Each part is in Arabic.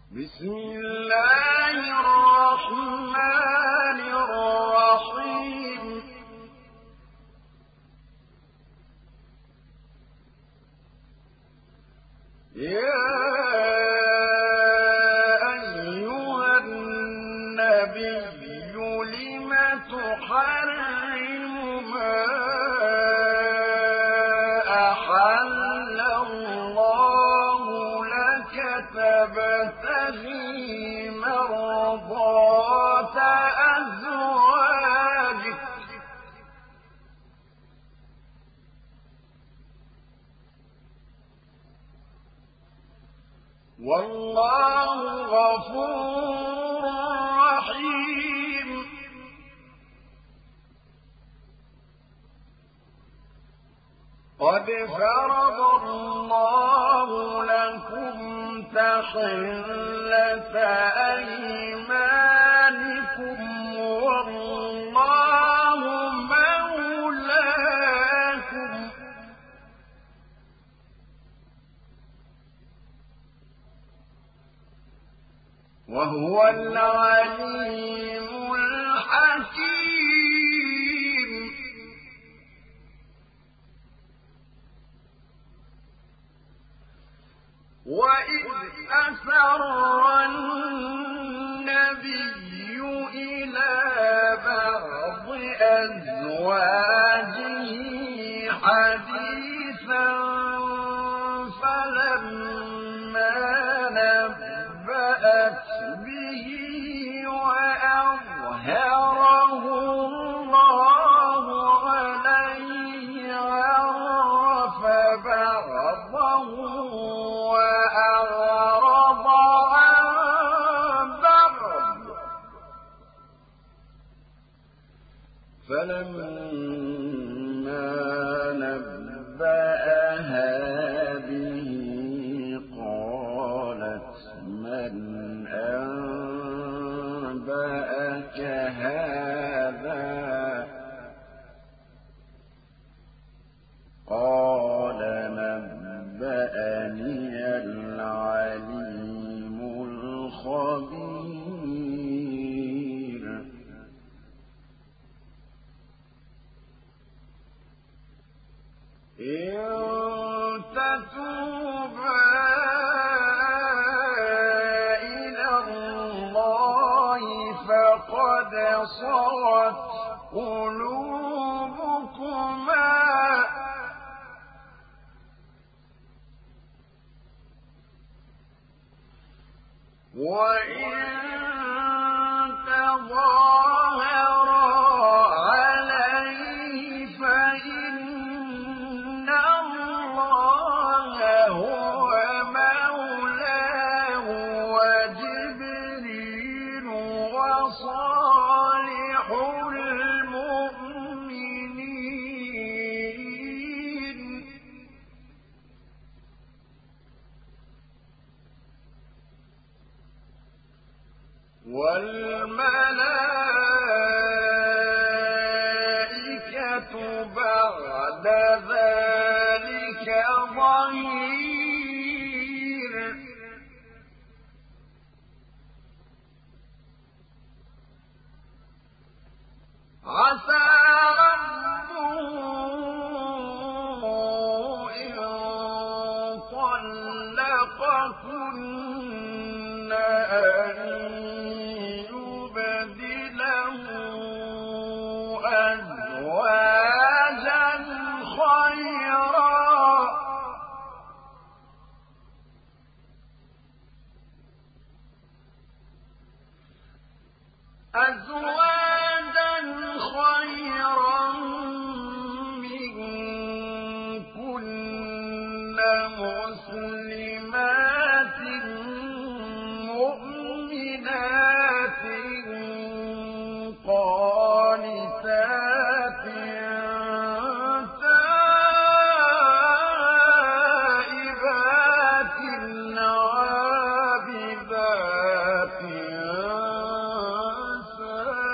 بسم الله الرحمن الرحيم يا أيها النبي لم تحرم ما أحل الله لك تبتغي مرضات أزواجك والله غفور رحيم قد فرض الله لكم تحلة أيمانكم والله مولاكم وهو العليم الحكيم وإذ أسر النبي إلى بعض أزواجه حديثا فلما نبأت به وأظهره الله عليه عرف بعضه وأعرض عن بعض فلما نبأها به قالت من أنبأك هذا قال نبأني العليم الخبير إن تتوبا إلى الله فقد صغت قلوبكما وإن تظاهرا عليه فإن الله هو مولاه وجبريل وصالح المؤمنين والملائكة بعد ذلك ظهير عسى ربه إن طلقكن أن يبدله أزواجا خيرا منكن مسلمات مؤمنات قانتات تائبات عابدات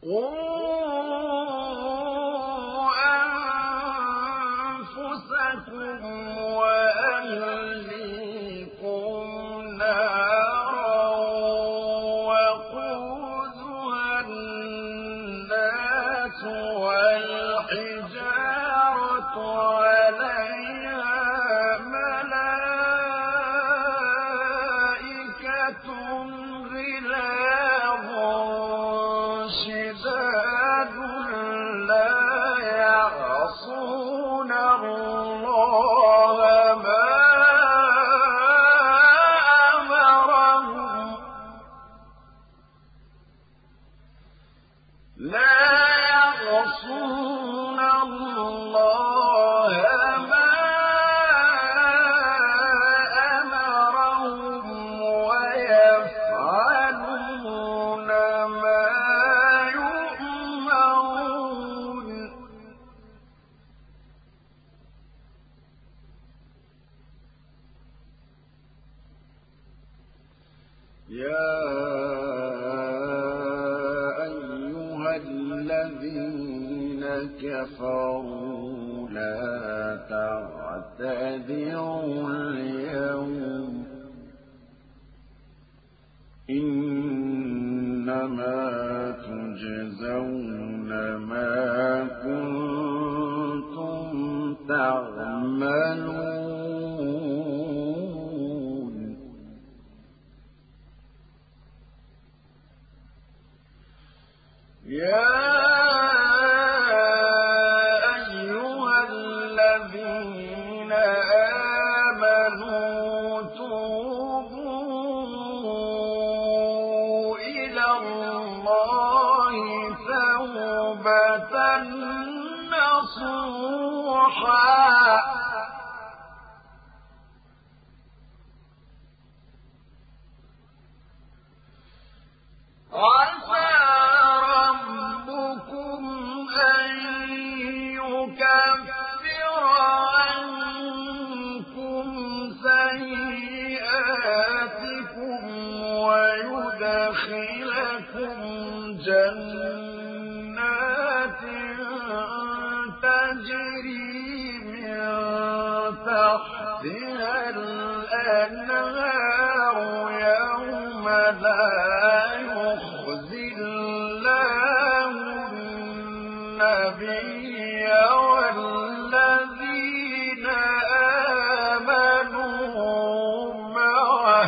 قُوا أَنفُسَكُمْ وَأَهْلِيكُمْ نَارًا وَقُودُهَا النَّاسُ وَالْحِجَارَةُ عَلَيْهَا مَلَائِكَةٌ غِلَاظٌ شِدَادٌ لَّا يَعْصُونَ اللَّهَ مَا أَمَرَهُمْ وَيَفْعَلُونَ مَا يُؤْمَرُونَ يَا أَيُّهَا الَّذِينَ كَفَرُوا لَا تَعْتَذِرُوا الْيَوْمَ ۖ إِنَّمَا تُجْزَوْنَ مَا كُنتُمْ تَعْمَلُونَ يَا أَيُّهَا الَّذِينَ آمَنُوا توبوا إِلَى اللَّهِ تَوْبَةً نَّصُوحًا عَسَىٰ رَبُّكُمْ أَن يُكَفِّرَ عَنكُمْ سَيِّئَاتِكُمْ وَيُدْخِلَكُمْ جَنَّاتٍ تَجْرِي مِن تَحْتِهَا الْأَنْهَارُ يَوْمَ لَا يُخْزِي اللَّهُ النَّبِيَّ وَالَّذِينَ آمَنُوا مَعَهُ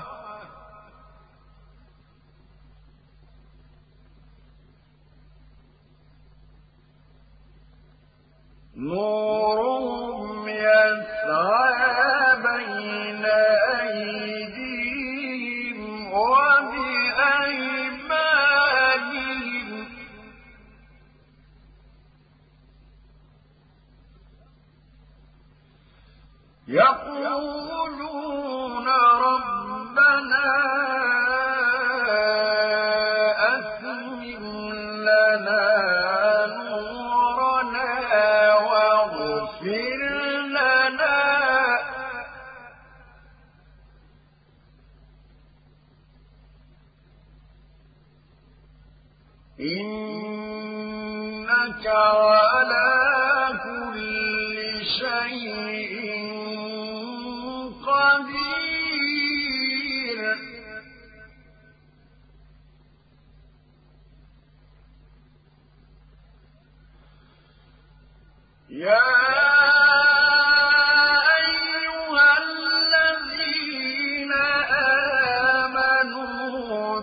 نُورُهُمْ يَسْعَىٰ بَيْنَ أَيْدِيهِمْ وَبِأَيْمَانِهِمْ يَقُولُونَ رَبَّنَا أَتْمِمْ لَنَا نُورَنَا وَاغْفِرْ لَنَا إِنَّكَ عَلَىٰ كُلِّ شَيْءٍ قَدِيرٌ يَا أَيُّهَا الَّذِينَ آمَنُوا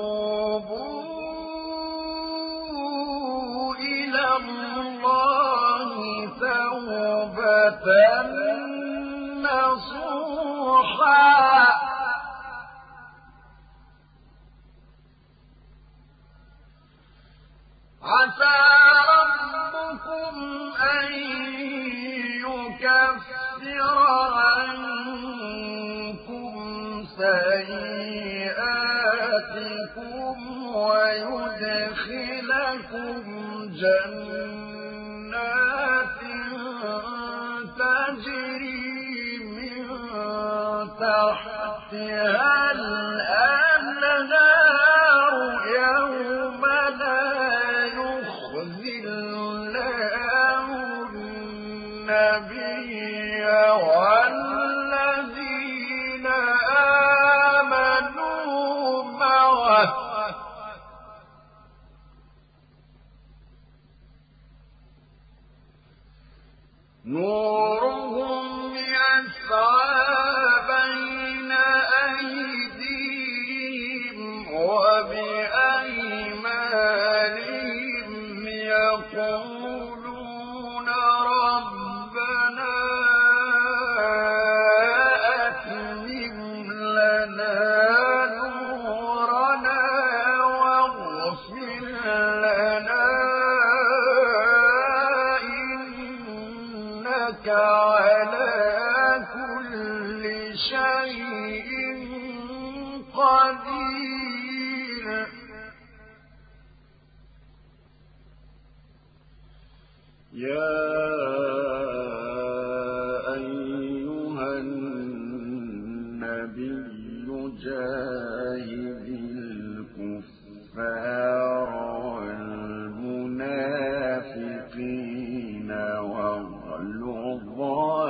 توبوا إِلَى اللَّهِ تَوْبَةً نَّصُوحًا عَسَىٰ رَبُّكُمْ أَن يُكَفِّرَ عَنكُمْ سَيِّئَاتِكُمْ وَيُدْخِلَكُمْ جَنَّاتٍ تَجْرِي مِن تَحْتِهَا الْأَنْهَارُ يَوْمَ لَا نورهم يسعى بين أيديهم وبأيمانهم يقولون ربنا أتمم لنا نورنا واغفر لنا إنك على كل شيء قدير يا أيها النبي جاهد الكفار والمنافقين واغلظ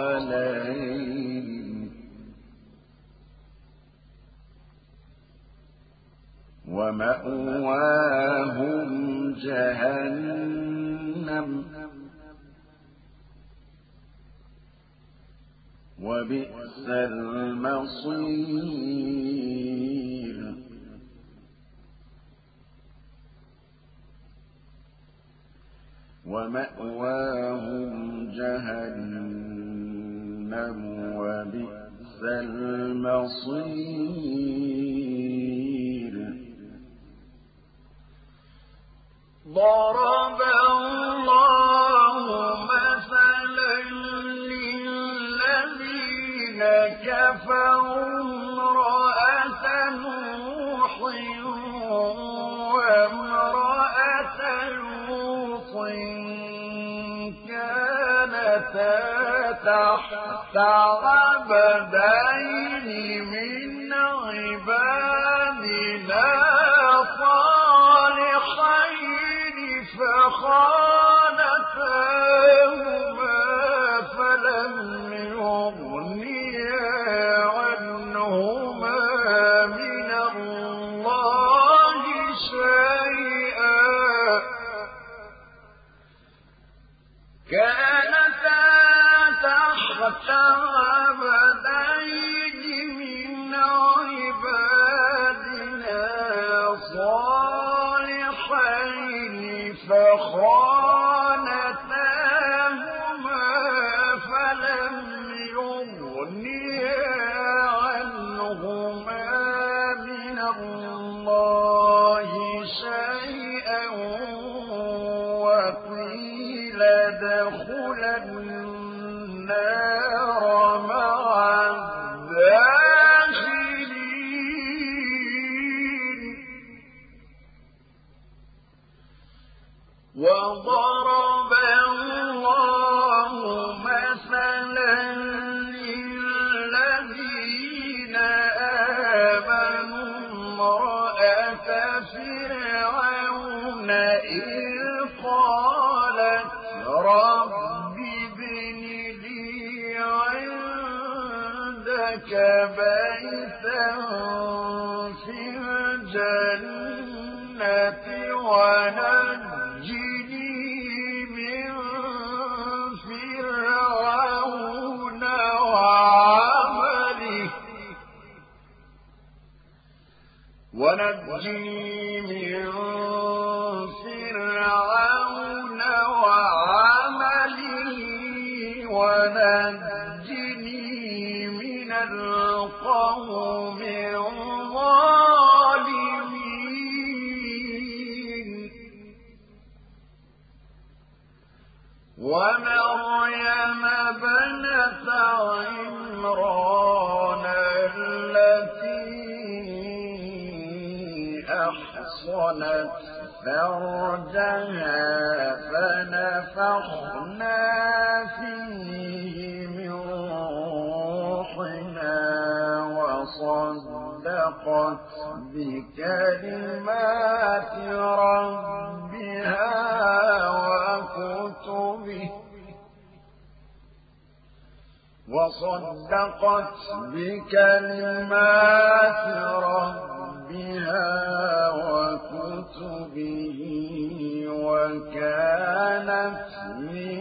عليهم ومأواهم جهنم وبئس المصير ومأواهم جهنم وبئس المصير ضرب الله مثلا للذين كفروا امرأة نوح وامرأة لوط كانتا تحت عبدين من عبادنا صالحين فخانتاهما فلم يغنيا عنهما من الله شيئا كانتا تحت عبدين من عبادنا صالحين فخانتاهما فلم يغنيا عنهما من الله شيئا وقيل ادخلا النار مع الداخلين وضرب الله مثلا للذين آمنوا امرأة فرعون إذ قالت رب ابن لي عندك بيتا في الجنة ونجني من فرعون وعمله ونجني من فرعون وعمله ونجني من القوم الظالمين ومريم ابنة عمران التي أحصنت فرجها فنفخنا فيه من روحنا وصدقت بكلمات ربها وكتبه وكانت من